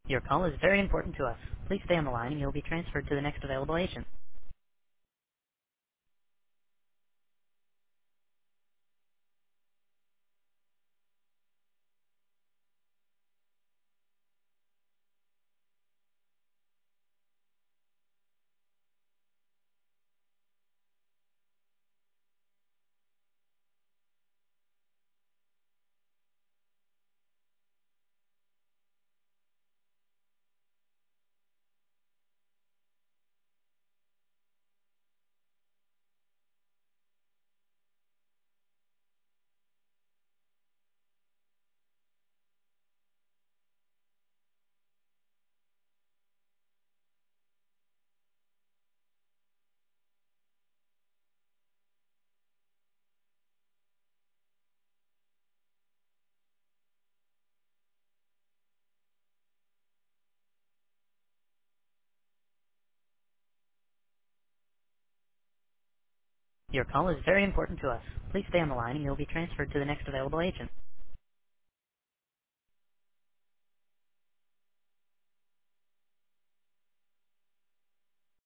Your call is very important to us. Please stay on the line and you'll be transferred to the next available agent. Your call is very important to us. Please stay on the line and you'll be transferred to the next available agent.